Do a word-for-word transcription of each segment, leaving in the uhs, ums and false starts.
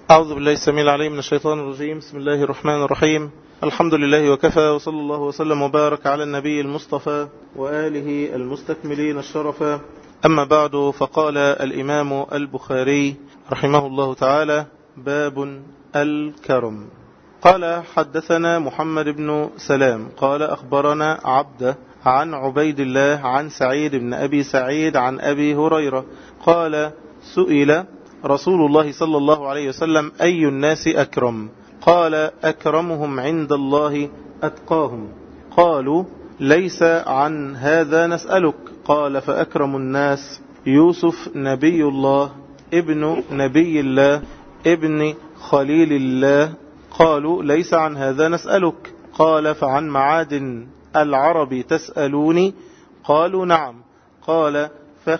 أعوذ بالله السميع العليم من الشيطان الرجيم. بسم الله الرحمن الرحيم. الحمد لله وكفى، وصلى الله وسلم وبارك على النبي المصطفى وآله المستكملين الشرفا. أما بعد، فقال الإمام البخاري رحمه الله تعالى: باب الكرم. قال: حدثنا محمد بن سلام قال أخبرنا عبده عن عبيد الله عن سعيد بن أبي سعيد عن أبي هريرة قال: سئل رسول الله صلى الله عليه وسلم: أي الناس أكرم؟ قال: أكرمهم عند الله أتقاهم. قالوا: ليس عن هذا نسألك. قال: فأكرم الناس يوسف نبي الله ابن نبي الله ابن خليل الله. قالوا: ليس عن هذا نسألك. قال: فعن معادن العرب تسألوني؟ قالوا: نعم. قال: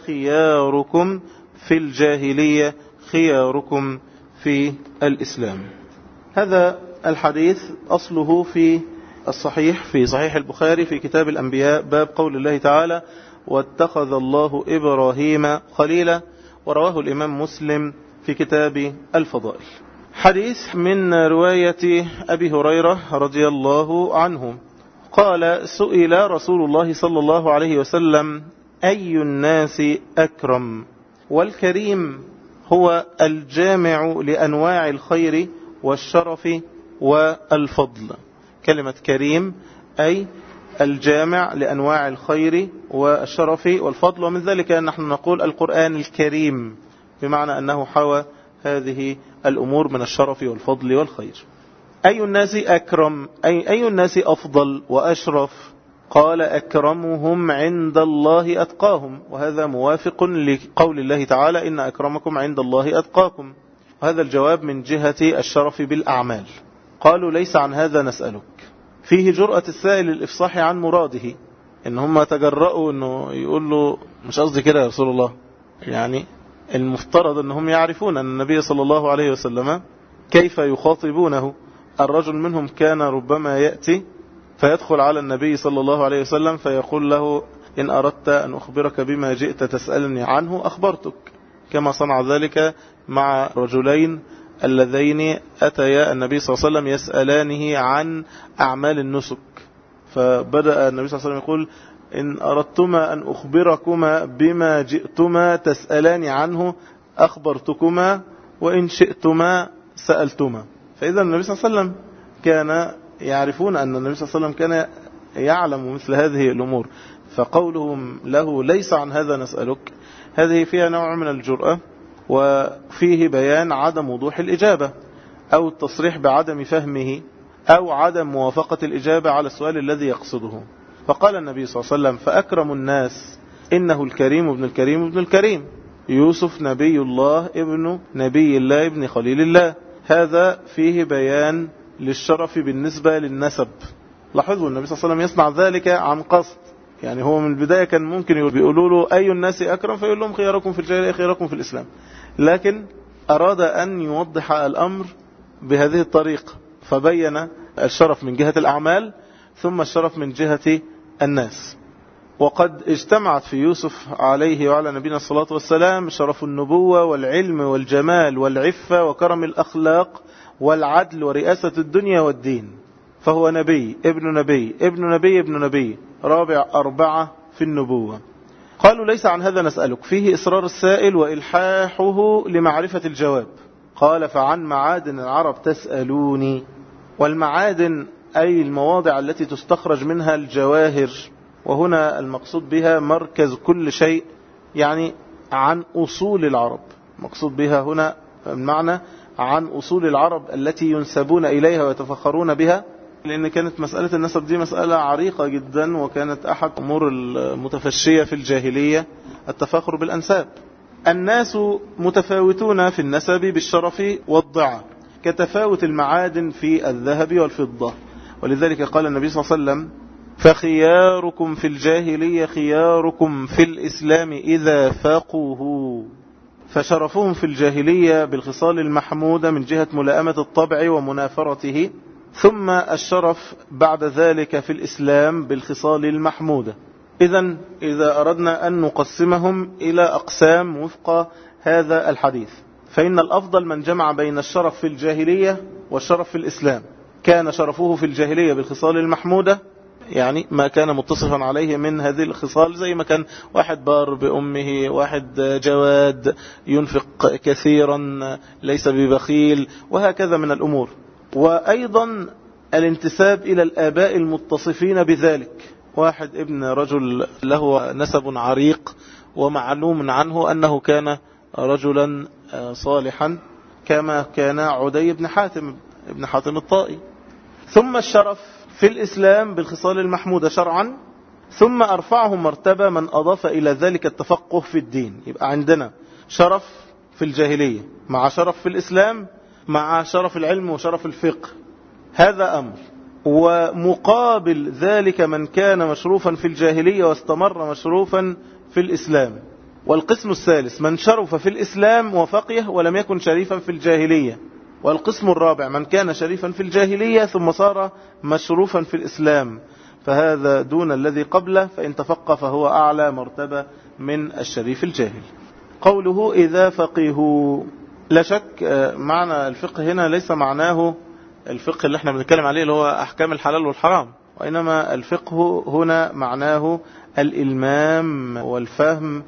فخياركم في الجاهلية خياركم في الإسلام. هذا الحديث أصله في الصحيح في صحيح البخاري في كتاب الأنبياء، باب قول الله تعالى: واتخذ الله إبراهيم خليلا، ورواه الإمام مسلم في كتاب الفضائل. حديث من رواية أبي هريرة رضي الله عنه قال: سئل رسول الله صلى الله عليه وسلم: أي الناس أكرم؟ والكريم هو الجامع لأنواع الخير والشرف والفضل. كلمة كريم أي الجامع لأنواع الخير والشرف والفضل، ومن ذلك نحن نقول القرآن الكريم، بمعنى أنه حوى هذه الأمور من الشرف والفضل والخير. أي الناس أكرم أي أي الناس أفضل وأشرف؟ قال: أكرمهم عند الله أتقاهم. وهذا موافق لقول الله تعالى: إن أكرمكم عند الله أتقاكم. وهذا الجواب من جهة الشرف بالأعمال. قالوا: ليس عن هذا نسألك. فيه جرأة السائل الإفصاح عن مراده، إن هم تجرؤوا إنه يقول له: مش قصدي كده يا رسول الله. يعني المفترض أنهم يعرفون أن النبي صلى الله عليه وسلم كيف يخاطبونه. الرجل منهم كان ربما يأتي فيدخل على النبي صلى الله عليه وسلم فيقول له: إن أردت أن أخبرك بما جئت تسألني عنه أخبرتك، كما صنع ذلك مع رجلين اللذين أتيا النبي صلى الله عليه وسلم يسألانه عن أعمال النسك. فبدأ النبي صلى الله عليه وسلم يقول: إن أردتما أن أخبركما بما جئتما تسألان عنه أخبرتكما، وإن شئتما سألتما. فإذا النبي صلى الله عليه وسلم كان يعرفون أن النبي صلى الله عليه وسلم كان يعلم مثل هذه الأمور. فقولهم له: ليس عن هذا نسألك، هذه فيها نوع من الجرأة، وفيه بيان عدم وضوح الإجابة، أو التصريح بعدم فهمه، أو عدم موافقة الإجابة على السؤال الذي يقصده. فقال النبي صلى الله عليه وسلم: فأكرم الناس إنه الكريم ابن الكريم ابن الكريم، يوسف نبي الله ابن نبي الله ابن خليل الله. هذا فيه بيان للشرف بالنسبة للنسب. لاحظوا النبي صلى الله عليه وسلم يصنع ذلك عن قصد. يعني هو من البداية كان ممكن يقولوا له: أي الناس أكرم؟ فيقول لهم: خياركم في الجاهلية خياركم في الإسلام. لكن أراد أن يوضح الأمر بهذه الطريقة، فبين الشرف من جهة الأعمال ثم الشرف من جهة الناس. وقد اجتمعت في يوسف عليه وعلى نبينا الصلاة والسلام شرف النبوة والعلم والجمال والعفة وكرم الأخلاق والعدل ورئاسة الدنيا والدين. فهو نبي ابن نبي ابن نبي ابن نبي، رابع أربعة في النبوة. قالوا: ليس عن هذا نسألك. فيه إصرار السائل وإلحاحه لمعرفة الجواب. قال: فعن معادن العرب تسألوني. والمعادن أي المواضع التي تستخرج منها الجواهر، وهنا المقصود بها مركز كل شيء، يعني عن أصول العرب. مقصود بها هنا المعنى عن أصول العرب التي ينسبون إليها ويتفخرون بها، لأن كانت مسألة النسب دي مسألة عريقة جدا، وكانت أحد أمور المتفشية في الجاهلية التفاخر بالأنساب. الناس متفاوتون في النسب بالشرف والضعة، كتفاوت المعادن في الذهب والفضة. ولذلك قال النبي صلى الله عليه وسلم: فخياركم في الجاهلية خياركم في الإسلام إذا فقهوا. فشرفهم في الجاهلية بالخصال المحمودة من جهة ملائمة الطبع ومنافرته، ثم الشرف بعد ذلك في الإسلام بالخصال المحمودة. إذن إذا أردنا أن نقسمهم إلى أقسام وفق هذا الحديث، فإن الأفضل من جمع بين الشرف في الجاهلية والشرف في الإسلام. كان شرفه في الجاهلية بالخصال المحمودة، يعني ما كان متصفا عليه من هذه الخصال، زي ما كان واحد بار بأمه، واحد جواد ينفق كثيرا ليس ببخيل، وهكذا من الأمور. وأيضا الانتساب إلى الآباء المتصفين بذلك، واحد ابن رجل له نسب عريق ومعلوم عنه أنه كان رجلا صالحا، كما كان عدي بن حاتم ابن حاتم الطائي. ثم الشرف في الإسلام بالخصال المحمودة شرعا، ثم أرفعه مرتبة من أضاف إلى ذلك التفقه في الدين. يبقى عندنا شرف في الجاهلية مع شرف في الإسلام مع شرف العلم وشرف الفقه، هذا أمر. ومقابل ذلك من كان مشروفا في الجاهلية واستمر مشروفا في الإسلام. والقسم الثالث من شرف في الإسلام وفقه ولم يكن شريفا في الجاهلية. والقسم الرابع من كان شريفا في الجاهلية ثم صار مشروفا في الإسلام، فهذا دون الذي قبله، فإن تفقه فهو أعلى مرتبة من الشريف الجاهل. قوله إذا فقهوا، لا شك معنى الفقه هنا ليس معناه الفقه اللي احنا بنتكلم عليه اللي هو أحكام الحلال والحرام، وإنما الفقه هنا معناه الإلمام والفهم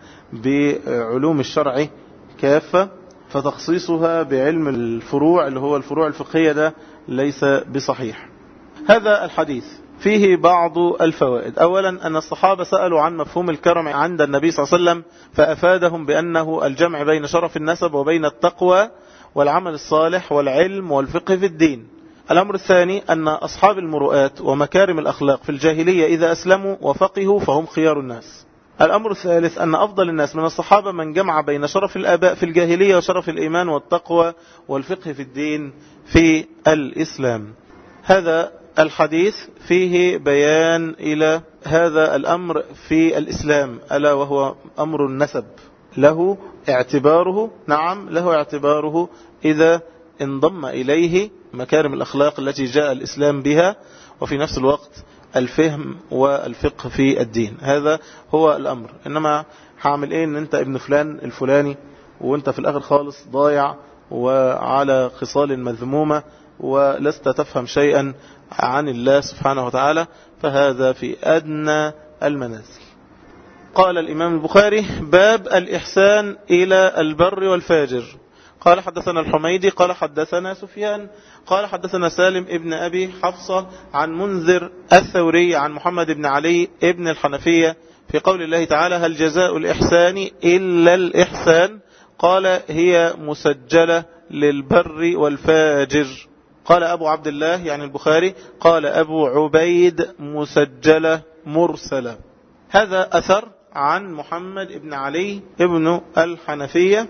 بعلوم الشرع كافة، فتخصيصها بعلم الفروع اللي هو الفروع الفقهية ده ليس بصحيح. هذا الحديث فيه بعض الفوائد. أولا أن الصحابة سألوا عن مفهوم الكرم عند النبي صلى الله عليه وسلم، فأفادهم بأنه الجمع بين شرف النسب وبين التقوى والعمل الصالح والعلم والفقه في الدين. الأمر الثاني أن أصحاب المروءات ومكارم الأخلاق في الجاهلية إذا أسلموا وفقهوا فهم خيار الناس. الأمر الثالث أن أفضل الناس من الصحابة من جمع بين شرف الآباء في الجاهلية وشرف الإيمان والتقوى والفقه في الدين في الإسلام. هذا الحديث فيه بيان إلى هذا الأمر في الإسلام، ألا وهو أمر النسب، له اعتباره، نعم له اعتباره إذا انضم إليه مكارم الأخلاق التي جاء الإسلام بها، وفي نفس الوقت الفهم والفقه في الدين. هذا هو الأمر. إنما هعمل إيه إن أنت ابن فلان الفلاني وأنت في الآخر خالص ضايع وعلى خصال مذمومة ولست تفهم شيئا عن الله سبحانه وتعالى، فهذا في أدنى المنازل. قال الإمام البخاري: باب الإحسان إلى البر والفاجر. قال حدثنا الحميدي قال حدثنا سفيان قال حدثنا سالم ابن أبي حفصة عن منذر الثوري عن محمد بن علي ابن الحنفية في قول الله تعالى: هل جزاء الإحسان إلا الإحسان؟ قال: هي مسجلة للبر والفاجر. قال أبو عبد الله يعني البخاري قال أبو عبيد: مسجلة مرسلة. هذا أثر عن محمد بن علي ابن الحنفية،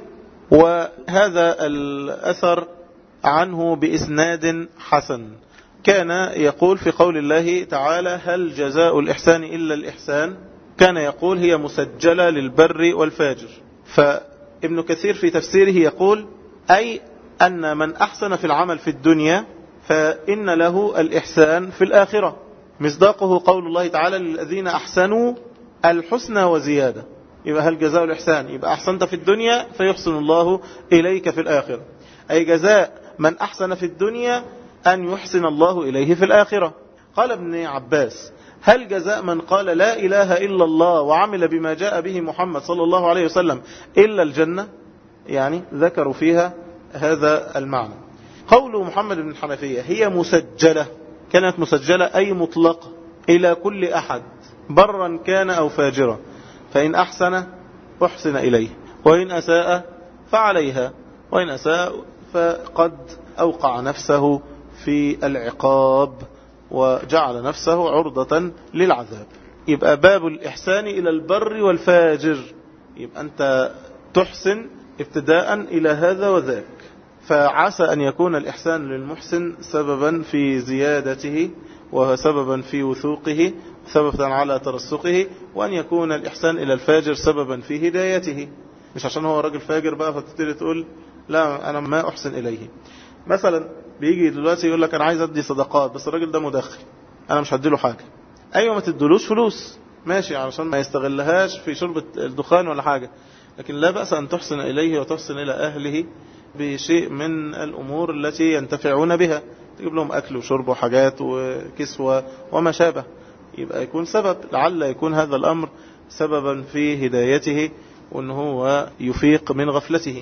وهذا الأثر عنه بإسناد حسن. كان يقول في قول الله تعالى: هل جزاء الإحسان إلا الإحسان؟ كان يقول: هي مسجلة للبر والفاجر. فابن كثير في تفسيره يقول: أي أن من أحسن في العمل في الدنيا فإن له الإحسان في الآخرة، مصداقه قول الله تعالى: للذين أحسنوا الحسنى وزيادة. يبقى هل جزاء الإحسان؟ يبقى أحسنت في الدنيا فيحسن الله إليك في الآخرة، أي جزاء من أحسن في الدنيا أن يحسن الله إليه في الآخرة. قال ابن عباس: هل جزاء من قال لا إله إلا الله وعمل بما جاء به محمد صلى الله عليه وسلم إلا الجنة؟ يعني ذكروا فيها هذا المعنى. قول محمد بن الحنفية: هي مسجلة، كانت مسجلة أي مطلقة إلى كل أحد برا كان أو فاجرا، فإن أحسن أحسن إليه، وإن أساء فعليها، وإن أساء فقد أوقع نفسه في العقاب وجعل نفسه عرضة للعذاب. يبقى باب الإحسان إلى البر والفاجر، يبقى أنت تحسن ابتداء إلى هذا وذاك، فعسى أن يكون الإحسان للمحسن سببا في زيادته وسببا في وثوقه، سببا على ترسقه، وأن يكون الإحسان إلى الفاجر سببا في هدايته، مش عشان هو راجل فاجر بقى فتبتدي تقول لا أنا ما أحسن إليه. مثلا بيجي دلوقتي يقول لك أنا عايز أدي صدقات بس الراجل ده مدخن، أنا مش هديله حاجة. أيوة ما تدلوش فلوس ماشي علشان ما يستغلهاش في شرب الدخان ولا حاجة، لكن لا بأس أن تحسن إليه وتحسن إلى أهله بشيء من الأمور التي ينتفعون بها، تجيب لهم أكل وشرب وحاجات وكسوة وما شابه، يبقى يكون سبب، لعل يكون هذا الأمر سببا في هدايته وأنه هو يفيق من غفلته.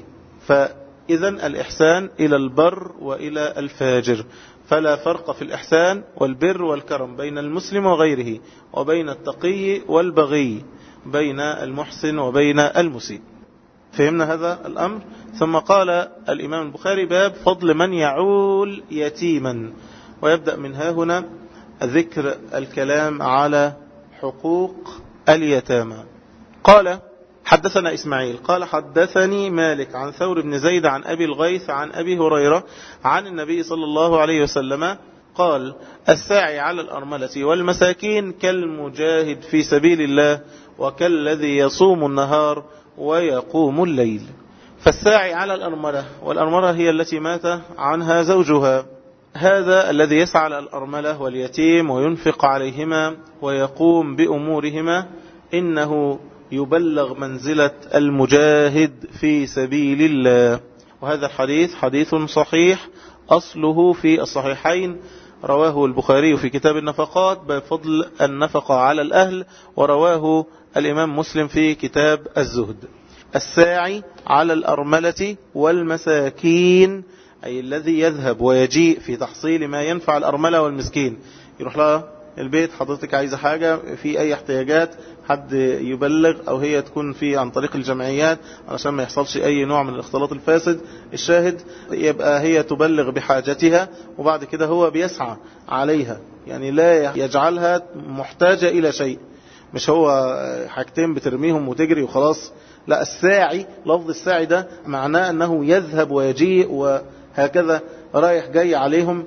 فإذا الإحسان إلى البر وإلى الفاجر، فلا فرق في الإحسان والبر والكرم بين المسلم وغيره، وبين التقي والبغي، بين المحسن وبين المسيء. فهمنا هذا الأمر. ثم قال الإمام البخاري: باب فضل من يعول يتيما. ويبدأ من ها هنا ذكر الكلام على حقوق اليتامى. قال: حدثنا إسماعيل قال: حدثني مالك عن ثور بن زيد عن أبي الغيث عن أبي هريرة عن النبي صلى الله عليه وسلم قال: الساعي على الأرملة والمساكين كالمجاهد في سبيل الله وكالذي يصوم النهار ويقوم الليل. فالساعي على الأرملة، والأرملة هي التي مات عنها زوجها، هذا الذي يسعى على الأرملة واليتيم وينفق عليهما ويقوم بأمورهما، إنه يبلغ منزلة المجاهد في سبيل الله. وهذا الحديث حديث صحيح أصله في الصحيحين، رواه البخاري في كتاب النفقات بفضل النفقة على الأهل، ورواه الإمام مسلم في كتاب الزهد. الساعي على الأرملة والمساكين، أي الذي يذهب ويجيء في تحصيل ما ينفع الأرملة والمسكين، يروح لها البيت، حضرتك عايزة حاجة في أي احتياجات، حد يبلغ، أو هي تكون في عن طريق الجمعيات علشان ما يحصلش أي نوع من الاختلاط الفاسد. الشاهد يبقى هي تبلغ بحاجتها، وبعد كده هو بيسعى عليها، يعني لا يجعلها محتاجة إلى شيء، مش هو حاجتين بترميهم وتجري وخلاص. لا، الساعي، لفظ الساعي ده معناه أنه يذهب ويجيء وهكذا رايح جاي عليهم،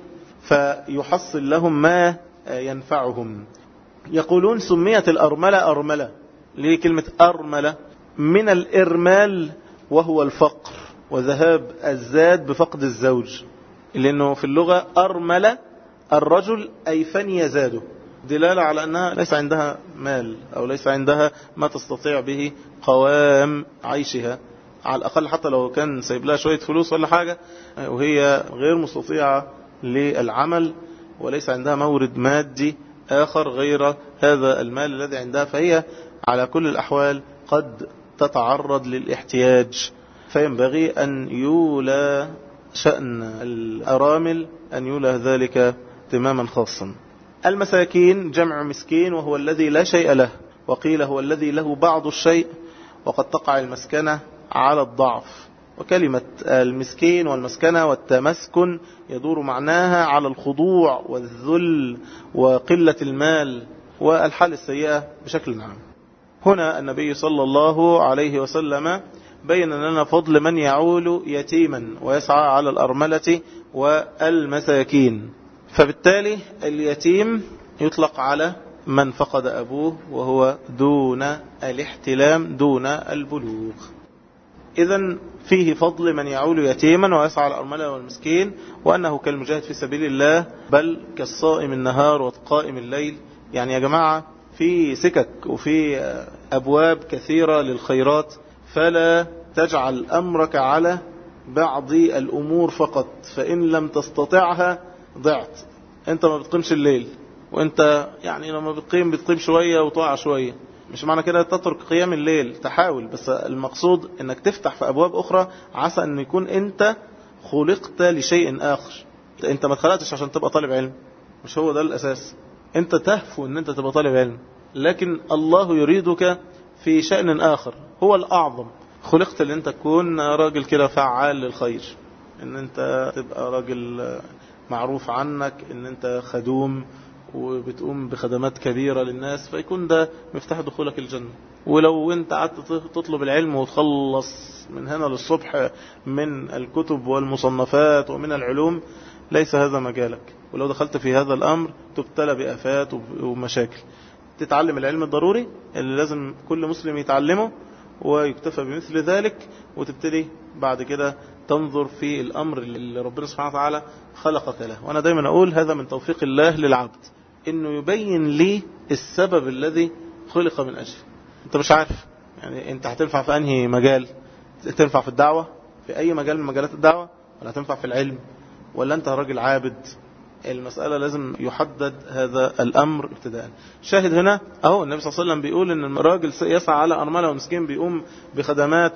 فيحصل لهم ما ينفعهم. يقولون سميت الأرملة أرملة، ليه كلمة أرملة؟ من الإرمال وهو الفقر وذهاب الزاد بفقد الزوج، لأنه في اللغة أرملة الرجل أي فني زاده، دلالة على أنها ليس عندها مال أو ليس عندها ما تستطيع به قوام عيشها، على الأقل حتى لو كان سايب لها شوية فلوس ولا حاجة، وهي غير مستطيعة للعمل وليس عندها مورد مادي آخر غير هذا المال الذي عندها، فهي على كل الأحوال قد تتعرض للاحتياج. فينبغي أن يولى شأن الأرامل، أن يولى ذلك اهتماما خاصا. المساكين جمع مسكين، وهو الذي لا شيء له، وقيل هو الذي له بعض الشيء، وقد تقع المسكنة على الضعف. وكلمة المسكين والمسكنة والتمسكن يدور معناها على الخضوع والذل وقلة المال والحال السيئة بشكل عام. هنا النبي صلى الله عليه وسلم بين لنا فضل من يعول يتيما ويسعى على الأرملة والمساكين. فبالتالي اليتيم يطلق على من فقد أبوه وهو دون الاحتلام، دون البلوغ. إذن فيه فضل من يعول يتيما ويسعى على الأرملة والمسكين، وأنه كالمجاهد في سبيل الله، بل كالصائم النهار والقائم الليل. يعني يا جماعة في سكك وفي أبواب كثيرة للخيرات، فلا تجعل أمرك على بعض الأمور فقط، فإن لم تستطعها ضعت. أنت ما بتقيمش الليل، وأنت يعني لما بتقيم بتقيم شوية وطاع شوية، مش معنى كده تترك قيام الليل، تحاول، بس المقصود انك تفتح في ابواب اخرى، عسى ان يكون انت خلقت لشيء اخر. انت ما اتخلقتش عشان تبقى طالب علم، مش هو ده الاساس. انت تهفو ان انت تبقى طالب علم، لكن الله يريدك في شأن اخر هو الاعظم. خلقت ان انت تكون راجل كده فعال للخير، ان انت تبقى راجل معروف عنك ان انت خدوم وبتقوم بخدمات كبيرة للناس، فيكون ده مفتاح دخولك الجنة. ولو انت قعدت تطلب العلم وتخلص من هنا للصبح من الكتب والمصنفات ومن العلوم، ليس هذا مجالك. ولو دخلت في هذا الأمر تبتلى بآفات ومشاكل. تتعلم العلم الضروري اللي لازم كل مسلم يتعلمه ويكتفى بمثل ذلك، وتبتدي بعد كده تنظر في الأمر اللي ربنا سبحانه وتعالى خلقك له. وأنا دايما أقول هذا من توفيق الله للعبد، إنه يبين لي السبب الذي خلق من أجله. أنت مش عارف يعني أنت هتنفع في أنهي مجال، تنفع في الدعوة، في أي مجال من مجالات الدعوة، ولا تنفع في العلم، ولا أنت راجل عابد؟ المسألة لازم يحدد هذا الأمر ابتداء. شاهد هنا أهو النبي صلى الله عليه وسلم بيقول إن الراجل يسعى على أرملة ومسكين، بيقوم بخدمات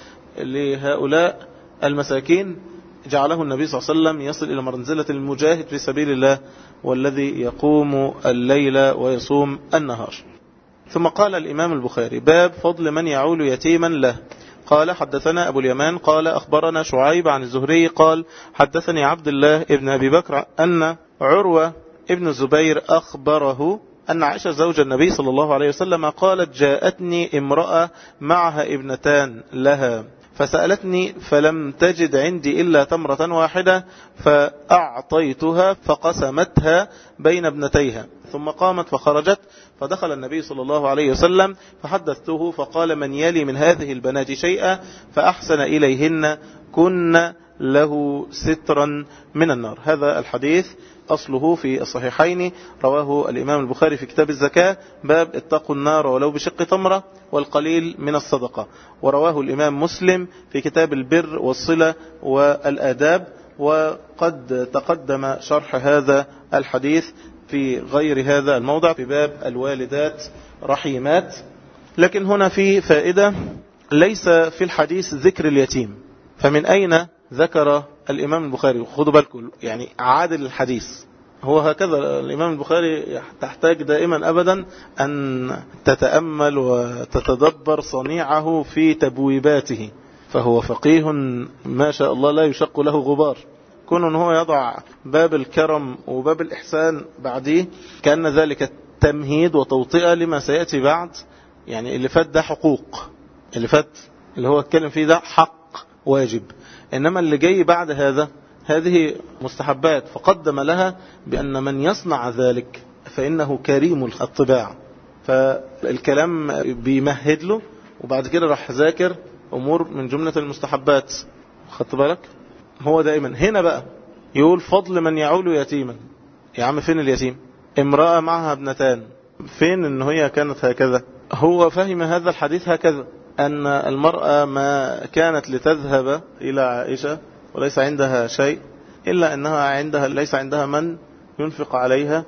لهؤلاء المساكين، جعله النبي صلى الله عليه وسلم يصل إلى منزلة المجاهد في سبيل الله والذي يقوم الليل ويصوم النهار. ثم قال الإمام البخاري: باب فضل من يعول يتيما له. قال: حدثنا أبو اليمان قال أخبرنا شعيب عن الزهري قال: حدثني عبد الله ابن أبي بكر أن عروة ابن الزبير أخبره أن عائشة زوج النبي صلى الله عليه وسلم قالت: جاءتني امرأة معها ابنتان لها فسألتني فلم تجد عندي إلا تمرة واحدة فأعطيتها فقسمتها بين ابنتيها، ثم قامت فخرجت، فدخل النبي صلى الله عليه وسلم فحدثته فقال: من يلي من هذه البنات شيئا فأحسن إليهن كن له سترا من النار. هذا الحديث أصله في الصحيحين، رواه الإمام البخاري في كتاب الزكاة باب اتقوا النار ولو بشق تمرة والقليل من الصدقة، ورواه الإمام مسلم في كتاب البر والصلة والآداب، وقد تقدم شرح هذا الحديث في غير هذا الموضع في باب الوالدات رحيمات. لكن هنا في فائدة، ليس في الحديث ذكر اليتيم، فمن أين ذكر الإمام البخاري؟ خذوا بالكم يعني عادل الحديث هو هكذا. الإمام البخاري تحتاج دائما أبدا أن تتأمل وتتدبر صنيعه في تبويباته، فهو فقيه ما شاء الله لا يشق له غبار. كون هو يضع باب الكرم وباب الإحسان بعديه كأن ذلك تمهيد وتوطئة لما سيأتي بعد. يعني اللي فات ده حقوق، اللي فات اللي هو اتكلم فيه ده حق واجب، إنما اللي جاي بعد هذا هذه مستحبات، فقدم لها بأن من يصنع ذلك فإنه كريم الطباع، فالكلام بيمهد له، وبعد كده راح ذاكر أمور من جملة المستحبات. خدت بالك؟ هو دائما هنا بقى يقول فضل من يعول يتيما. يا عم فين اليتيم؟ امرأة معها ابنتان، فين ان هي كانت هكذا؟ هو فهم هذا الحديث هكذا، أن المرأة ما كانت لتذهب إلى عائشة وليس عندها شيء إلا أنها عندها ليس عندها من ينفق عليها،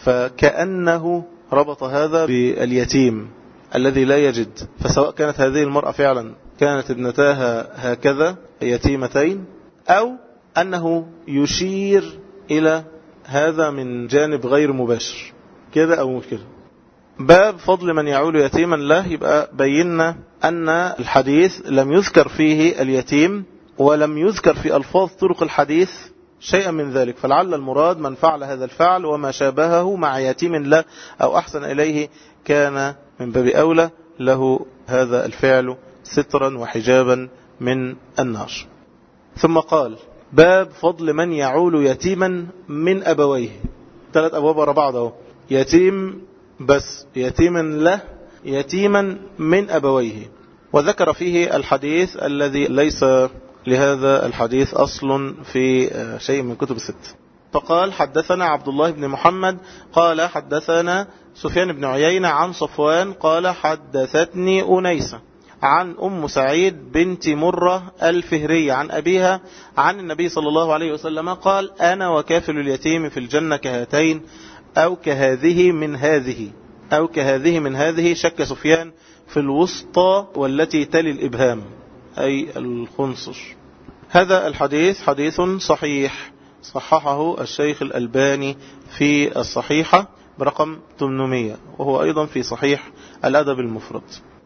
فكأنه ربط هذا باليتيم الذي لا يجد. فسواء كانت هذه المرأة فعلا كانت ابنتاها هكذا يتيمتين، أو أنه يشير إلى هذا من جانب غير مباشر كده أو مش كده. باب فضل من يعول يتيما له، يبقى بينا أن الحديث لم يذكر فيه اليتيم، ولم يذكر في ألفاظ طرق الحديث شيئا من ذلك، فلعل المراد من فعل هذا الفعل وما شابهه مع يتيم له أو أحسن إليه كان من باب أولى له هذا الفعل سترا وحجابا من النار. ثم قال: باب فضل من يعول يتيما من أبويه. ثلاث أبواب ورا بعض، يتيم بس، يتيما له، يتيما من أبويه. وذكر فيه الحديث الذي ليس لهذا الحديث أصل في شيء من كتب الست. فقال: حدثنا عبد الله بن محمد قال حدثنا سفيان بن عيينة عن صفوان قال حدثتني أنيسة عن أم سعيد بنت مرة الفهرية عن أبيها عن النبي صلى الله عليه وسلم قال: أنا وكافل اليتيم في الجنة كهاتين أو كهذه من هذه أو كهذه من هذه. شك سفيان في الوسطى والتي تلي الإبهام أي الخنصر. هذا الحديث حديث صحيح، صححه الشيخ الألباني في الصحيحة برقم ثمانمائة، وهو أيضا في صحيح الأدب المفرد.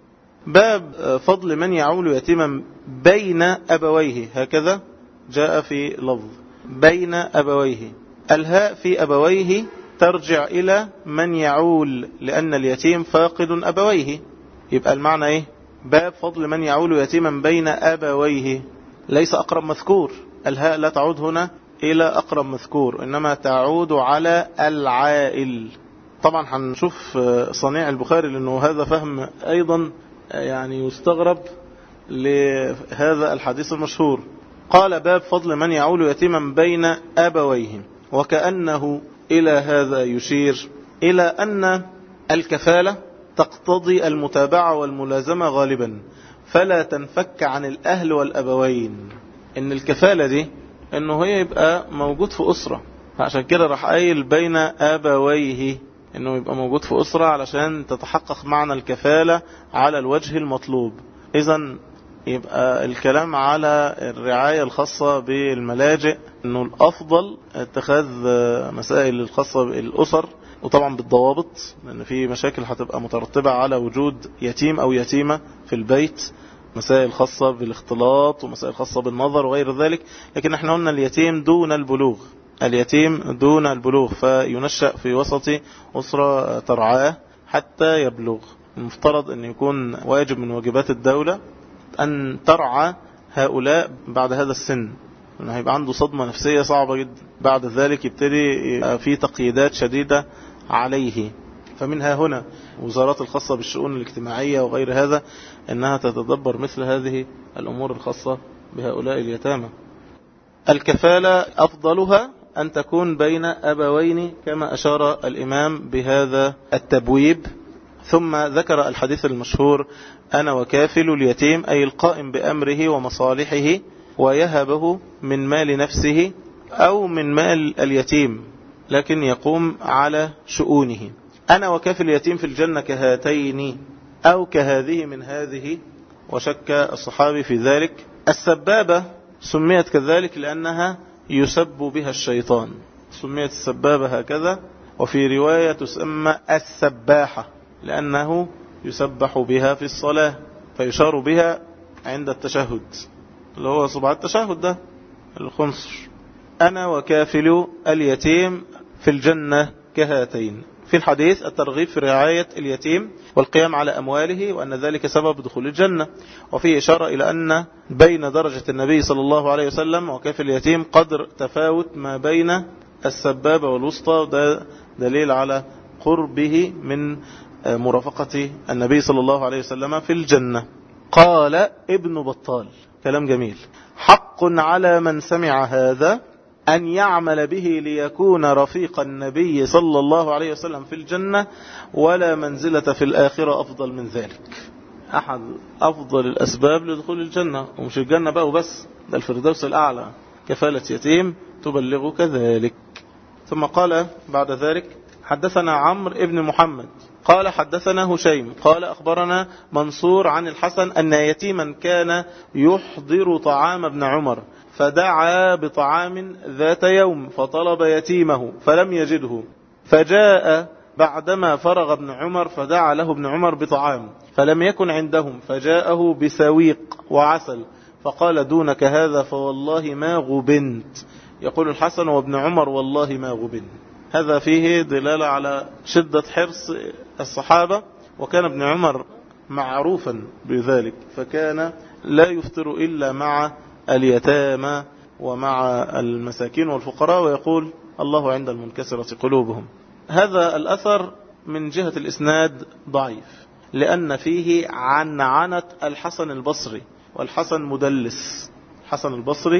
باب فضل من يعول يتيما بين أبويه، هكذا جاء في لفظ بين أبويه. الهاء في أبويه ترجع إلى من يعول، لأن اليتيم فاقد أبويه. يبقى المعنى إيه؟ باب فضل من يعول يتيما بين أبويه، ليس أقرب مذكور. الهاء لا تعود هنا إلى أقرب مذكور، إنما تعود على العائل. طبعا هنشوف صنيع البخاري، لأنه هذا فهم أيضا يعني يستغرب لهذا الحديث المشهور. قال: باب فضل من يعول يتيما بين أبويه، وكأنه إلى هذا يشير إلى أن الكفالة تقتضي المتابعة والملازمة غالبا، فلا تنفك عن الأهل والأبوين. ان الكفالة دي انه هي يبقى موجود في أسرة، عشان كده راح قايل بين أبويه، انه يبقى موجود في أسرة علشان تتحقق معنى الكفالة على الوجه المطلوب. إذن يبقى الكلام على الرعاية الخاصة بالملاجئ انه الافضل اتخاذ مسائل الخاصة بالاسر، وطبعا بالضوابط، لان في مشاكل هتبقى مترتبة على وجود يتيم او يتيمة في البيت، مسائل خاصة بالاختلاط ومسائل خاصة بالنظر وغير ذلك. لكن احنا قلنا اليتيم دون البلوغ، اليتيم دون البلوغ، فينشأ في وسط أسرة ترعاه حتى يبلغ. المفترض ان يكون واجب من واجبات الدولة أن ترعى هؤلاء بعد هذا السن، لأنه هيبقى عنده صدمة نفسية صعبة جدا. بعد ذلك يبتدي في تقييدات شديدة عليه. فمنها هنا وزارات الخاصة بالشؤون الاجتماعية وغير هذا أنها تتدبر مثل هذه الأمور الخاصة بهؤلاء اليتامى. الكفالة أفضلها أن تكون بين أبوين كما أشار الإمام بهذا التبويب. ثم ذكر الحديث المشهور: أنا وكافل اليتيم، أي القائم بأمره ومصالحه، ويهبه من مال نفسه أو من مال اليتيم، لكن يقوم على شؤونه. أنا وكافل اليتيم في الجنة كهاتين أو كهذه من هذه، وشك الصحابي في ذلك. السبابة سميت كذلك لأنها يسب بها الشيطان، سميت السبابة هكذا. وفي رواية تسمى السباحة لأنه يسبح بها في الصلاة، فيشار بها عند التشهد، اللي هو صباح التشهد ده الخنصر. أنا وكافل اليتيم في الجنة كهاتين. في الحديث الترغيب في رعاية اليتيم والقيام على أمواله، وأن ذلك سبب دخول الجنة. وفيه إشارة إلى أن بين درجة النبي صلى الله عليه وسلم وكافل اليتيم قدر تفاوت ما بين السبابة والوسطى، وده دليل على قربه من مرافقة النبي صلى الله عليه وسلم في الجنة. قال ابن بطال كلام جميل: حق على من سمع هذا أن يعمل به ليكون رفيق النبي صلى الله عليه وسلم في الجنة، ولا منزلة في الآخرة أفضل من ذلك. أحد أفضل الأسباب لدخول الجنة، ومش الجنة بقى وبس، ده الفردوس الأعلى. كفالة يتيم تبلغ كذلك. ثم قال بعد ذلك: حدثنا عمرو ابن محمد قال حدثنا هشيم قال أخبرنا منصور عن الحسن أن يتيما كان يحضر طعام ابن عمر، فدعا بطعام ذات يوم فطلب يتيمه فلم يجده، فجاء بعدما فرغ ابن عمر فدعا له ابن عمر بطعام فلم يكن عندهم، فجاءه بسويق وعسل فقال: دونك هذا فوالله ما غبنت. يقول الحسن وابن عمر: والله ما غبن. هذا فيه دلالة على شدة حرص الصحابة، وكان ابن عمر معروفا بذلك، فكان لا يفطر إلا مع اليتامى ومع المساكين والفقراء، ويقول: الله عند المنكسرة قلوبهم. هذا الأثر من جهة الإسناد ضعيف، لأن فيه عنعنة الحسن البصري، والحسن مدلس، الحسن البصري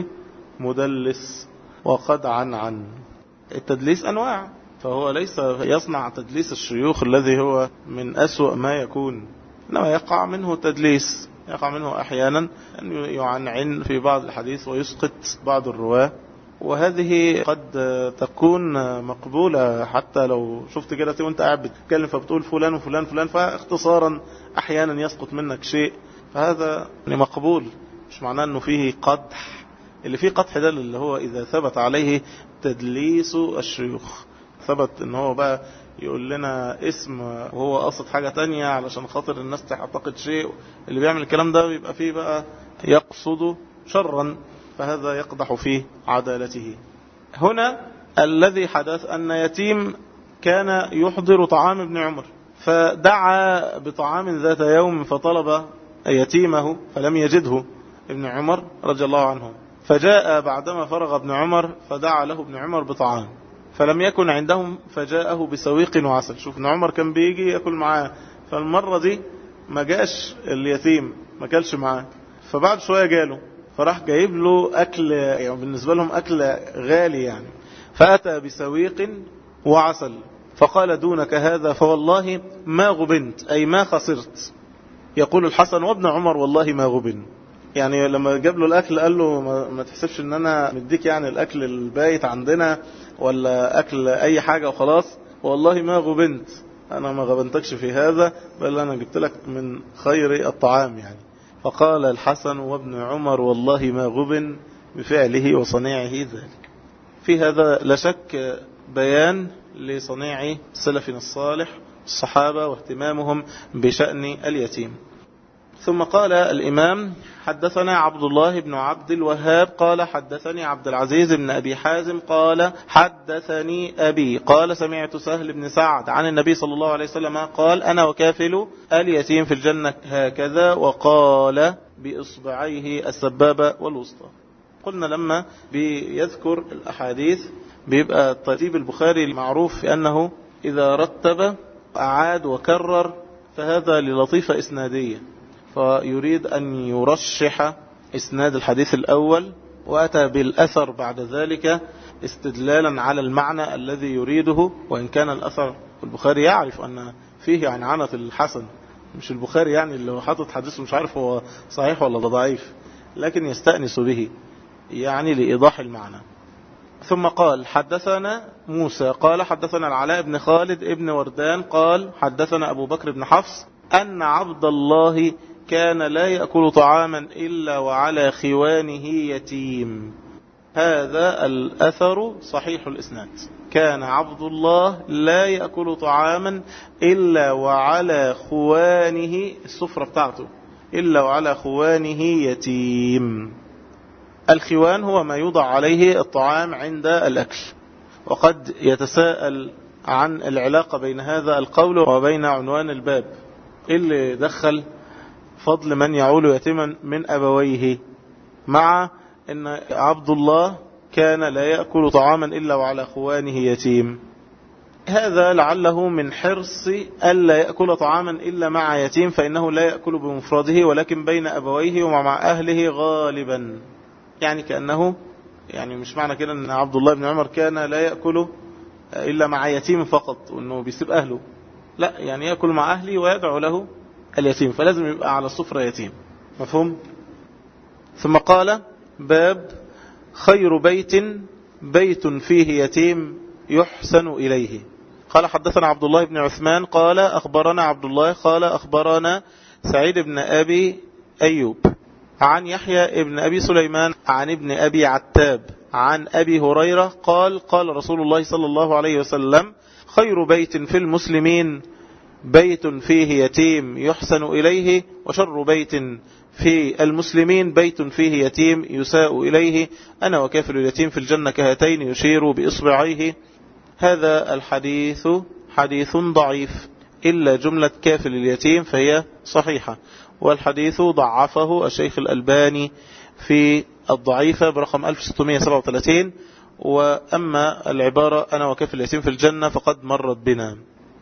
مدلس وقد عنعن. التدليس أنواع، فهو ليس يصنع تدليس الشيوخ الذي هو من أسوأ ما يكون، إنما يقع منه تدليس، يقع منه أحيانا أن يعنعن في بعض الحديث ويسقط بعض الرواة، وهذه قد تكون مقبولة. حتى لو شفت كده وانت قاعد بتتكلم فبتقول فلان وفلان فلان، فاختصارا أحيانا يسقط منك شيء، فهذا مقبول، مش معناه أنه فيه قدح. اللي فيه قدح ده اللي هو إذا ثبت عليه تدليس الشيوخ، ثبت ان هو بقى يقول لنا اسم وهو قصد حاجة تانية علشان خاطر الناس تعتقد شيء، اللي بيعمل الكلام ده بيبقى فيه بقى يقصد شرا، فهذا يقدح فيه عدالته. هنا الذي حدث أن يتيم كان يحضر طعام ابن عمر، فدعا بطعام ذات يوم فطلب يتيمه فلم يجده ابن عمر رضي الله عنه، فجاء بعدما فرغ ابن عمر فدعا له ابن عمر بطعام فلم يكن عندهم، فجاءه بسويق وعسل. شوف ابن عمر كان بيجي يأكل معاه، فالمرة دي ما جاش اليتيم، ما كلش معاه، فبعد شوية جاله، فراح جايب له أكل، يعني بالنسبة لهم أكل غالي يعني، فأتى بسويق وعسل فقال: دونك هذا فوالله ما غبنت، أي ما خسرت. يقول الحسن وابن عمر: والله ما غبن. يعني لما جاب له الأكل قال له ما, ما تحسبش ان انا مديك يعني الأكل البايت عندنا ولا أكل أي حاجة وخلاص، والله ما غبنت، أنا ما غبنتكش في هذا، بل أنا جبت لك من خير الطعام يعني. فقال الحسن وابن عمر والله ما غبن بفعله وصنيعه ذلك. في هذا لا شك بيان لصنيع سلفنا الصالح الصحابة واهتمامهم بشأن اليتيم. ثم قال الإمام حدثنا عبد الله بن عبد الوهاب قال حدثني عبد العزيز بن أبي حازم قال حدثني أبي قال سمعت سهل بن سعد عن النبي صلى الله عليه وسلم قال أنا وكافل اليتيم في الجنة هكذا، وقال بإصبعيه السبابة والوسطى. قلنا لما بيذكر الأحاديث بيبقى ترتيب البخاري المعروف في أنه إذا رتب أعاد وكرر، فهذا للطيفة إسنادية، فيريد أن يرشح إسناد الحديث الأول وأتى بالأثر بعد ذلك استدلالا على المعنى الذي يريده، وإن كان الأثر البخاري يعرف أن فيه عن عنة الحسن، مش البخاري يعني اللي هو حاطط حديثه مش عارف هو صحيح ولا ضعيف، لكن يستأنس به يعني لإيضاح المعنى. ثم قال حدثنا موسى قال حدثنا العلاء بن خالد ابن وردان قال حدثنا أبو بكر بن حفص أن عبد الله كان لا يأكل طعاما إلا وعلى خوانه يتيم. هذا الأثر صحيح الإسناد، كان عبد الله لا يأكل طعاما إلا وعلى خوانه السفرة بتاعته إلا وعلى خوانه يتيم. الخوان هو ما يوضع عليه الطعام عند الأكل، وقد يتساءل عن العلاقة بين هذا القول وبين عنوان الباب، اللي دخل فضل من يعول يتيما من أبويه مع أن عبد الله كان لا يأكل طعاما إلا وعلى خوانه يتيم. هذا لعله من حرص ألا يأكل طعاما إلا مع يتيم، فإنه لا يأكل بمفرده ولكن بين أبويه ومع أهله غالبا، يعني كأنه يعني مش معنى كده أن عبد الله بن عمر كان لا يأكل إلا مع يتيم فقط وأنه بيسيب أهله، لا، يعني يأكل مع أهله ويدعو له اليتيم، فلازم يبقى على السفرة يتيم. مفهوم؟ ثم قال باب خير بيت بيت فيه يتيم يحسن إليه. قال حدثنا عبد الله بن عثمان قال أخبرنا عبد الله قال أخبرنا سعيد بن أبي أيوب عن يحيى بن أبي سليمان عن ابن أبي عتاب عن أبي هريرة قال قال رسول الله صلى الله عليه وسلم خير بيت في المسلمين بيت فيه يتيم يحسن إليه، وشر بيت في المسلمين بيت فيه يتيم يساء إليه، أنا وكافل اليتيم في الجنة كهاتين يشير بإصبعيه. هذا الحديث حديث ضعيف إلا جملة كافل اليتيم فهي صحيحة، والحديث ضعفه الشيخ الألباني في الضعيفة برقم ألف وستمائة وسبعة وثلاثين، وأما العبارة أنا وكافل اليتيم في الجنة فقد مرت بنا.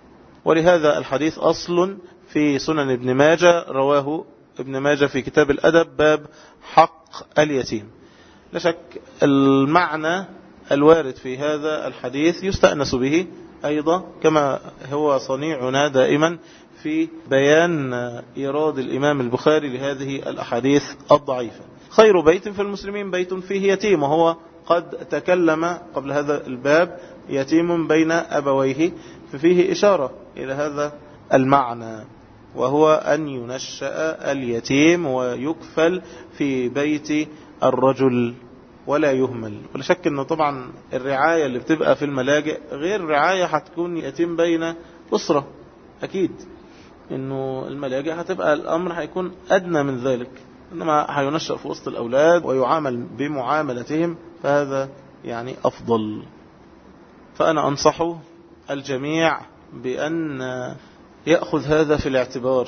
ولهذا الحديث أصل في سنن ابن ماجه، رواه ابن ماجه في كتاب الأدب باب حق اليتيم. لا شك المعنى الوارد في هذا الحديث يستأنس به أيضا، كما هو صنيعنا دائما في بيان إيراد الإمام البخاري لهذه الأحاديث الضعيفة. خير بيت في المسلمين بيت فيه يتيم، وهو قد تكلم قبل هذا الباب يتيم بين أبويه، ففيه إشارة إلى هذا المعنى، وهو أن ينشأ اليتيم ويكفل في بيت الرجل ولا يهمل. ولا شك أنه طبعا الرعاية اللي بتبقى في الملاجئ غير رعاية هتكون يتيم بين أسرة، أكيد أنه الملاجئ هتبقى الأمر هيكون أدنى من ذلك، إنما هينشأ في وسط الأولاد ويعامل بمعاملتهم، فهذا يعني أفضل. فأنا أنصح الجميع بأن يأخذ هذا في الاعتبار،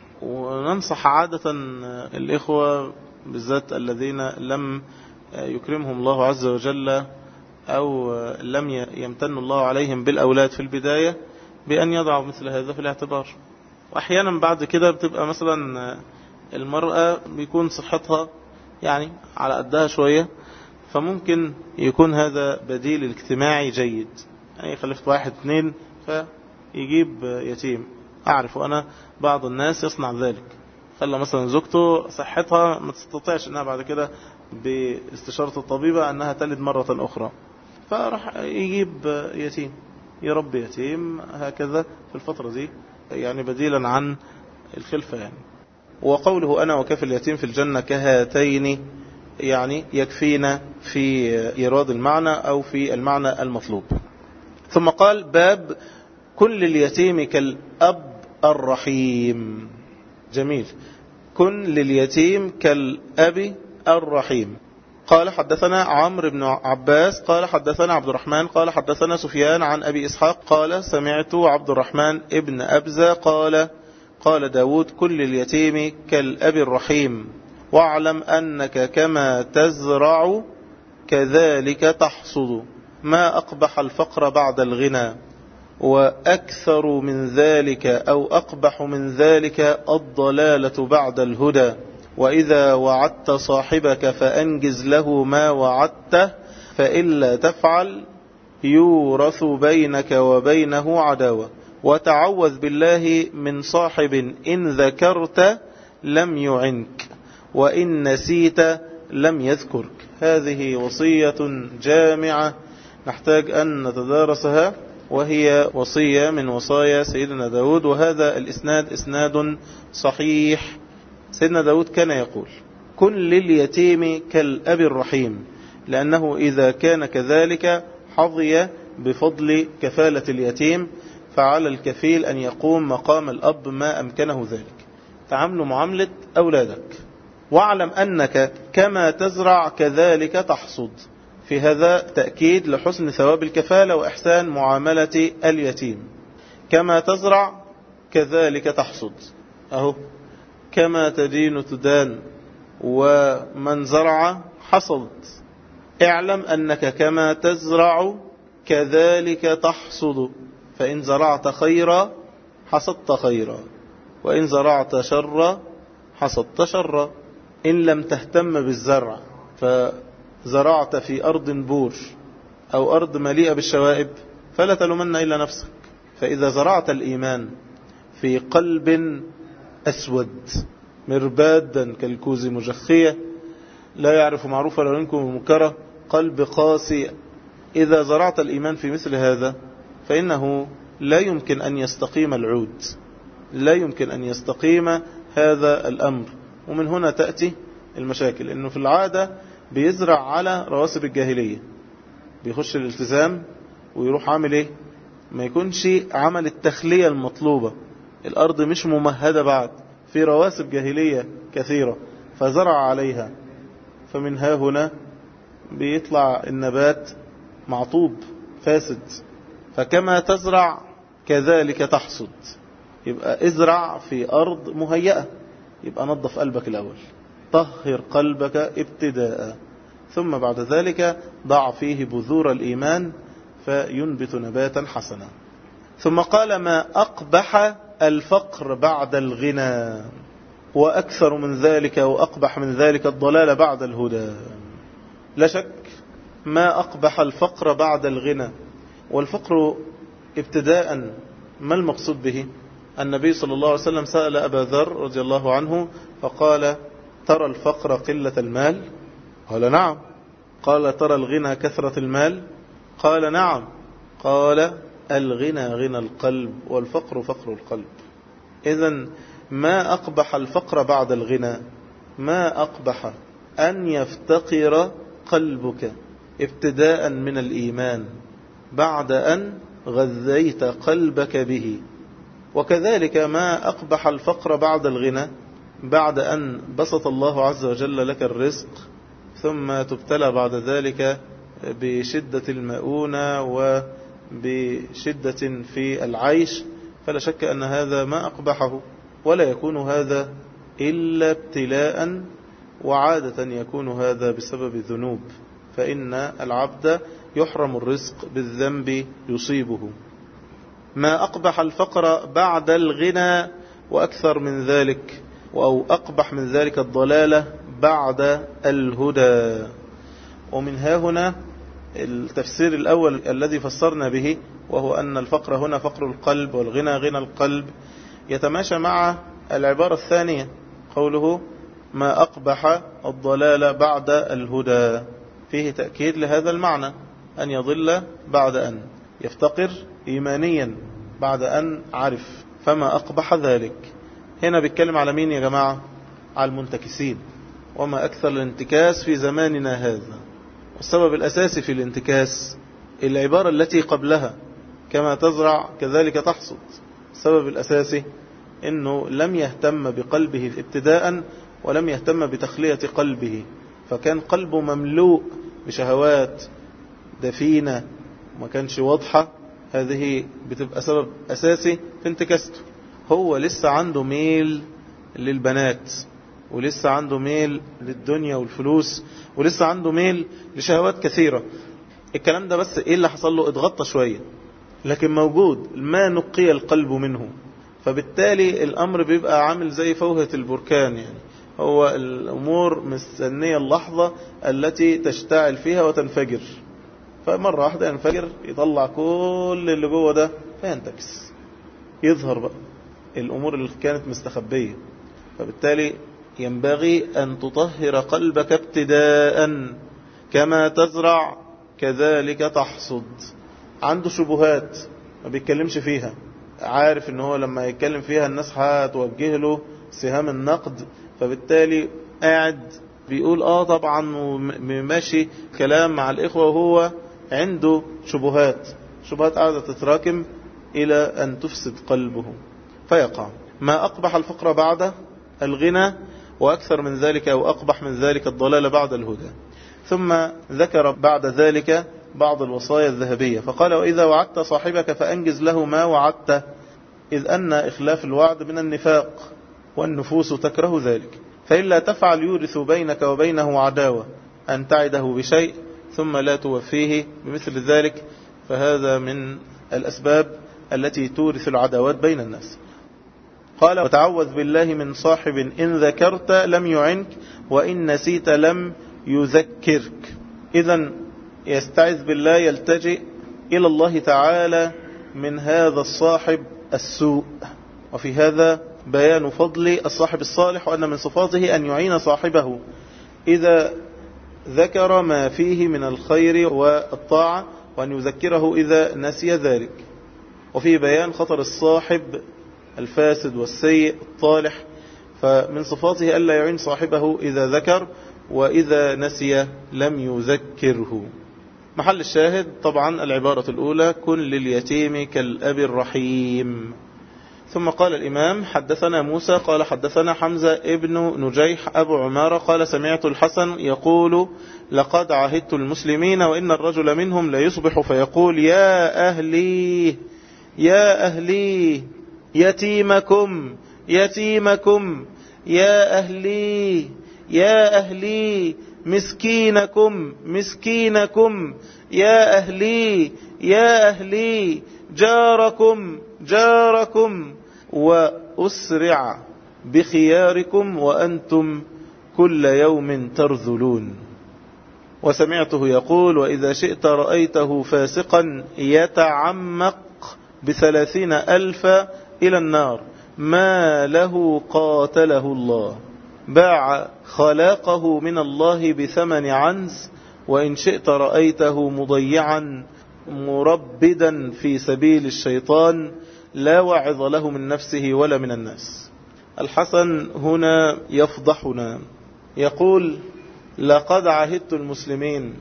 وننصح عادة الإخوة بالذات الذين لم يكرمهم الله عز وجل أو لم يمتن الله عليهم بالأولاد في البداية بأن يضعوا مثل هذا في الاعتبار. وأحيانا بعد كده بتبقى مثلا المرأة بيكون صحتها يعني على قدها شوية، فممكن يكون هذا بديل اجتماعي جيد، يعني خلفت واحد اثنين فيجيب يتيم. أعرف أنا بعض الناس يصنع ذلك، خلى مثلا زوجته صحتها ما تستطيعش انها بعد كده باستشارة الطبيبة انها تلد مرة اخرى، فراح يجيب يتيم يربي يتيم هكذا في الفترة دي، يعني بديلا عن الخلفة يعني. وقوله أنا وكفل اليتيم في الجنة كهاتين يعني يكفينا في إيراد المعنى أو في المعنى المطلوب. ثم قال باب كن لليتيم كالأب الرحيم. جميل، كن لليتيم كالأب الرحيم. قال حدثنا عمرو بن عباس قال حدثنا عبد الرحمن قال حدثنا سفيان عن أبي إسحاق قال سمعت عبد الرحمن ابن أبزة قال قال داود كل اليتيم كالأب الرحيم واعلم أنك كما تزرع كذلك تحصد ما أقبح الفقر بعد الغنى وأكثر من ذلك أو أقبح من ذلك الضلالة بعد الهدى وإذا وعدت صاحبك فأنجز له ما وعدته فإلا تفعل يورث بينك وبينه عداوة وتعوذ بالله من صاحب إن ذكرت لم يعنك وإن نسيت لم يذكرك. هذه وصية جامعة نحتاج أن نتدارسها، وهي وصية من وصايا سيدنا داود، وهذا الإسناد إسناد صحيح. سيدنا داود كان يقول كن لليتيم كالأب الرحيم، لأنه إذا كان كذلك حظي بفضل كفالة اليتيم، فعلى الكفيل أن يقوم مقام الأب ما أمكنه ذلك. تعاملوا معاملة أولادك، واعلم أنك كما تزرع كذلك تحصد. في هذا تأكيد لحسن ثواب الكفالة وإحسان معاملة اليتيم. كما تزرع كذلك تحصد، أهو كما تدين تدان، ومن زرع حصد. اعلم أنك كما تزرع كذلك تحصد، فإن زرعت خيرا حصدت خيرا، وإن زرعت شرا حصدت شرا. إن لم تهتم بالزرع فزرعت في أرض بور أو أرض مليئة بالشوائب فلا تلومن إلا نفسك. فإذا زرعت الإيمان في قلب أسود مربادا كالكوز مجخية لا يعرف معروفا ولا ينكر منكرا، قلب قاسي، إذا زرعت الإيمان في مثل هذا فإنه لا يمكن أن يستقيم العود، لا يمكن أن يستقيم هذا الأمر. ومن هنا تأتي المشاكل، إنه في العادة بيزرع على رواسب الجاهلية، بيخش الالتزام ويروح عامل إيه؟ ما يكونش عمل التخلية المطلوبة، الأرض مش ممهدة بعد، في رواسب جاهلية كثيرة فزرع عليها، فمن ها هنا بيطلع النبات معطوب فاسد. فكما تزرع كذلك تحصد، يبقى ازرع في أرض مهيئة، يبقى نظف قلبك الأول، طهر قلبك ابتداء، ثم بعد ذلك ضع فيه بذور الإيمان فينبت نباتا حسنا. ثم قال ما أقبح الفقر بعد الغنى وأكثر من ذلك وأقبح من ذلك الضلال بعد الهدى. لا شك ما أقبح الفقر بعد الغنى. والفقر ابتداء ما المقصود به؟ النبي صلى الله عليه وسلم سأل أبا ذر رضي الله عنه فقال ترى الفقر قلة المال؟ قال نعم. قال ترى الغنى كثرة المال؟ قال نعم. قال الغنى غنى القلب والفقر فقر القلب. إذن ما أقبح الفقر بعد الغنى، ما أقبح أن يفتقر قلبك ابتداء من الإيمان بعد أن غذيت قلبك به. وكذلك ما أقبح الفقر بعد الغنى بعد أن بسط الله عز وجل لك الرزق ثم تبتلى بعد ذلك بشدة المؤونة وبشدة في العيش، فلا شك أن هذا ما أقبحه، ولا يكون هذا إلا ابتلاء، وعادة يكون هذا بسبب الذنوب، فإن العبد يحرم الرزق بالذنب يصيبه. ما أقبح الفقر بعد الغنى وأكثر من ذلك أو أقبح من ذلك الضلالة بعد الهدى. ومن ها هنا التفسير الأول الذي فسرنا به، وهو أن الفقر هنا فقر القلب والغنى غنى القلب، يتماشى مع العبارة الثانية قوله ما أقبح الضلال بعد الهدى، فيه تأكيد لهذا المعنى، أن يضل بعد أن يفتقر إيمانيا بعد أن عرف، فما أقبح ذلك. هنا بيتكلم على مين يا جماعة؟ على المنتكسين. وما أكثر الانتكاس في زماننا هذا. والسبب الأساسي في الانتكاس العبارة التي قبلها كما تزرع كذلك تحصد. السبب الأساسي أنه لم يهتم بقلبه ابتداء ولم يهتم بتخلية قلبه، فكان قلبه مملوء بشهوات دفينة وما كانش واضحة. هذه بتبقى سبب أساسي في انتكاسته. هو لسه عنده ميل للبنات، ولسه عنده ميل للدنيا والفلوس، ولسه عنده ميل لشهوات كثيرة. الكلام ده بس ايه اللي حصل له؟ اتغطى شوية، لكن موجود، ما نقي القلب منه. فبالتالي الامر بيبقى عامل زي فوهة البركان، يعني هو الامور مستنية اللحظة التي تشتعل فيها وتنفجر، فمرة واحدة ينفجر، يطلع كل اللي جوه ده فينتكس، يظهر بقى الامور اللي كانت مستخبية. فبالتالي ينبغي أن تطهر قلبك ابتداء، كما تزرع كذلك تحصد. عنده شبهات ما بيتكلمش فيها، عارف ان هو لما يتكلم فيها الناس هتوجه له سهام النقد، فبالتالي قاعد بيقول اه طبعا وماشي كلام مع الإخوة وهو عنده شبهات. شبهات قاعدة تتراكم إلى أن تفسد قلبه فيقع. ما أقبح الفقر بعد الغنى، وأكثر من ذلك أو أقبح من ذلك الضلال بعد الهدى. ثم ذكر بعد ذلك بعض الوصايا الذهبية فقال وإذا وعدت صاحبك فأنجز له ما وعدته، إذ أن إخلاف الوعد من النفاق والنفوس تكره ذلك، فإلا تفعل يورث بينك وبينه عداوة، أن تعده بشيء ثم لا توفيه بمثل ذلك، فهذا من الأسباب التي تورث العداوات بين الناس. قال وتعوذ بالله من صاحب إن ذكرت لم يعنك وإن نسيت لم يذكرك. إذن يستعذ بالله، يلتجئ إلى الله تعالى من هذا الصاحب السوء. وفي هذا بيان فضل الصاحب الصالح، وأن من صفاته أن يعين صاحبه إذا ذكر ما فيه من الخير والطاعة، وأن يذكره إذا نسي ذلك. وفي بيان خطر الصاحب الفاسد والسيء الطالح، فمن صفاته ألا يعين صاحبه إذا ذكر، وإذا نسي لم يذكره. محل الشاهد طبعا العبارة الأولى كن لليتيم كالأب الرحيم. ثم قال الإمام حدثنا موسى قال حدثنا حمزة ابن نجيح أبو عمارة قال سمعت الحسن يقول لقد عهدت المسلمين وإن الرجل منهم ليصبح فيقول يا أهلي يا أهلي يتيمكم يتيمكم يا أهلي يا أهلي مسكينكم مسكينكم يا أهلي يا أهلي جاركم جاركم وأسرع بخياركم وأنتم كل يوم ترذلون. وسمعته يقول وإذا شئت رأيته فاسقا يتعمق بثلاثين ألف إلى النار ما له قاتله الله، باع خلاقه من الله بثمن عنز، وإن شئت رأيته مضيعا مربدا في سبيل الشيطان لا وعظ له من نفسه ولا من الناس. الحسن هنا يفضحنا، يقول لقد عهدت المسلمين،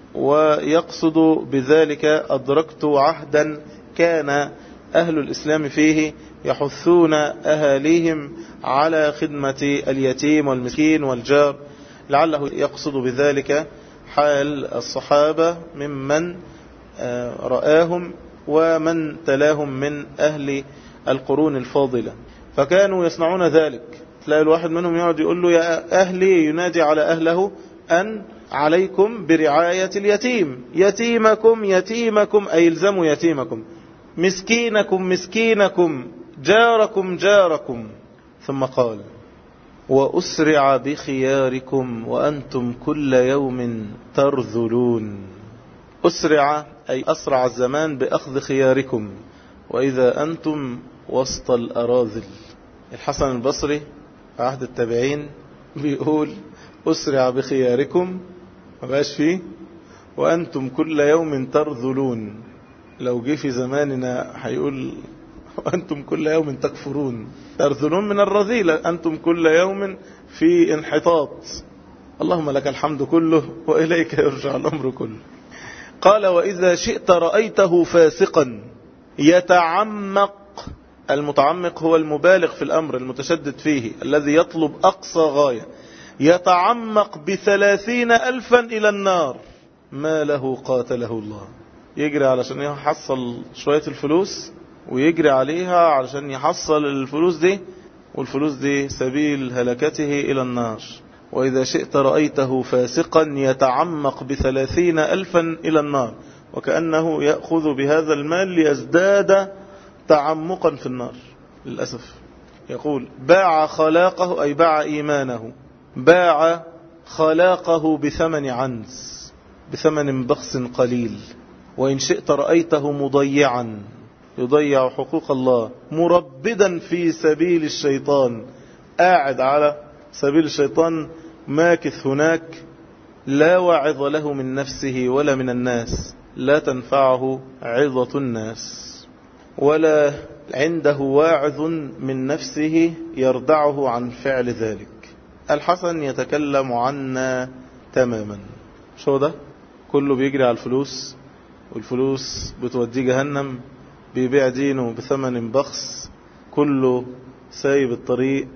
ويقصد بذلك أدركت عهدا كان أهل الإسلام فيه يحثون أهاليهم على خدمة اليتيم والمسكين والجار، لعله يقصد بذلك حال الصحابة ممن رآهم ومن تلاهم من أهل القرون الفاضلة، فكانوا يصنعون ذلك. تلاقي الواحد منهم يقعد يقول له يا أهلي، ينادي على أهله أن عليكم برعاية اليتيم، يتيمكم يتيمكم أي الزموا يتيمكم، مسكينكم مسكينكم، جاركم جاركم. ثم قال وأسرع بخياركم وأنتم كل يوم ترذلون. أسرع أي أسرع الزمان بأخذ خياركم، وإذا أنتم وسط الأراذل. الحسن البصري في عهد التابعين بيقول أسرع بخياركم، ما بقاش فيه، وأنتم كل يوم ترذلون. لو جه في زماننا هيقول وأنتم كل يوم تكفرون. ترذلون من الرذيلة، أنتم كل يوم في انحطاط. اللهم لك الحمد كله وإليك يرجع الأمر كله. قال وإذا شئت رأيته فاسقا يتعمق. المتعمق هو المبالغ في الأمر، المتشدد فيه، الذي يطلب أقصى غاية. يتعمق بثلاثين ألفا إلى النار ما له قاتله الله. يجري علشان يحصل شوية الفلوس، ويجري عليها علشان يحصل الفلوس دي، والفلوس دي سبيل هلكته إلى النار. وإذا شئت رأيته فاسقا يتعمق بثلاثين ألفا إلى النار، وكأنه يأخذ بهذا المال ليزداد تعمقا في النار. للأسف يقول باع خلاقه، أي باع إيمانه، باع خلاقه بثمن عنز، بثمن بخس قليل. وإن شئت رأيته مضيعا، يضيع حقوق الله، مربدا في سبيل الشيطان، قاعد على سبيل الشيطان، ماكث هناك، لا واعظ له من نفسه ولا من الناس، لا تنفعه عظة الناس، ولا عنده واعظ من نفسه يردعه عن فعل ذلك. الحسن يتكلم عنا تماما. شو ده؟ كله بيجري على الفلوس، والفلوس بتوديه جهنم، بيبيع دينه بثمن بخس، كله سايب الطريق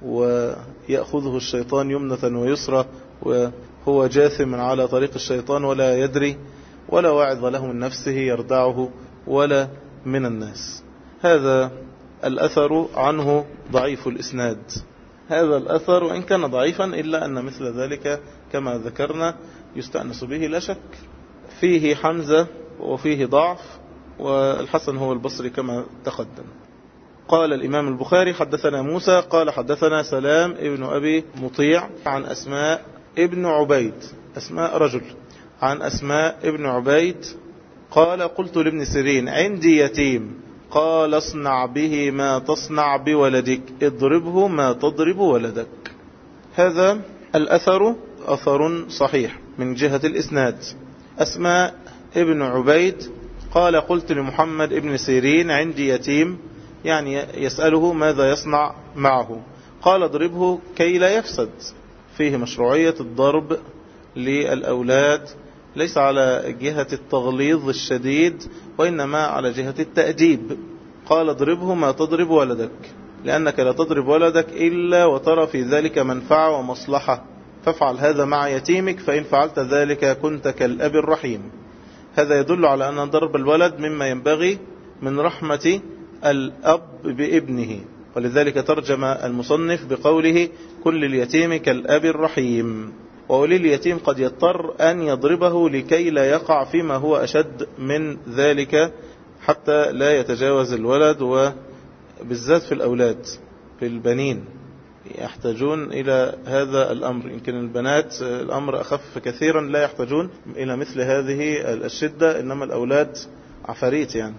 ويأخذه الشيطان يمنة ويسرى، وهو جاثم على طريق الشيطان ولا يدري، ولا واعظ له من نفسه يردعه ولا من الناس. هذا الأثر عنه ضعيف الإسناد. هذا الأثر وإن كان ضعيفا إلا أن مثل ذلك كما ذكرنا يستأنس به لا شك. فيه حمزة وفيه ضعف، والحسن هو البصري كما تقدم. قال الإمام البخاري حدثنا موسى قال حدثنا سلام ابن أبي مطيع عن أسماء ابن عبيد، أسماء رجل، عن أسماء ابن عبيد قال قلت لابن سيرين عندي يتيم، قال اصنع به ما تصنع بولدك، اضربه ما تضرب ولدك. هذا الأثر أثر صحيح من جهة الإسناد. أسماء ابن عبيد قال قلت لمحمد ابن سيرين عندي يتيم، يعني يسأله ماذا يصنع معه، قال اضربه كي لا يفسد. فيه مشروعية الضرب للأولاد، ليس على جهة التغليظ الشديد، وإنما على جهة التأديب. قال اضربه ما تضرب ولدك، لأنك لا تضرب ولدك إلا وترى في ذلك منفعة ومصلحة، فافعل هذا مع يتيمك، فإن فعلت ذلك كنت كالأب الرحيم. هذا يدل على أن ضرب الولد مما ينبغي من رحمة الأب بابنه، ولذلك ترجم المصنف بقوله كل اليتيم كالأب الرحيم. وولي اليتيم قد يضطر أن يضربه لكي لا يقع فيما هو أشد من ذلك، حتى لا يتجاوز الولد، وبالذات في الأولاد، في البنين يحتاجون إلى هذا الأمر. يمكن البنات الأمر أخف كثيرا، لا يحتاجون إلى مثل هذه الشدة، إنما الأولاد عفاريت يعني.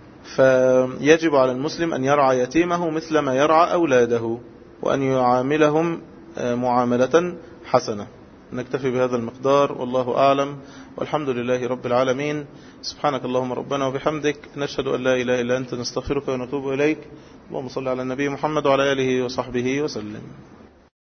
فيجب على المسلم أن يرعى يتيمه مثل ما يرعى أولاده، وأن يعاملهم معاملة حسنة. نكتفي بهذا المقدار، والله أعلم، والحمد لله رب العالمين. سبحانك اللهم ربنا وبحمدك، نشهد أن لا إله إلا أنت، نستغفرك ونتوب إليك. اللهم صل على النبي محمد وعلى آله وصحبه وسلم.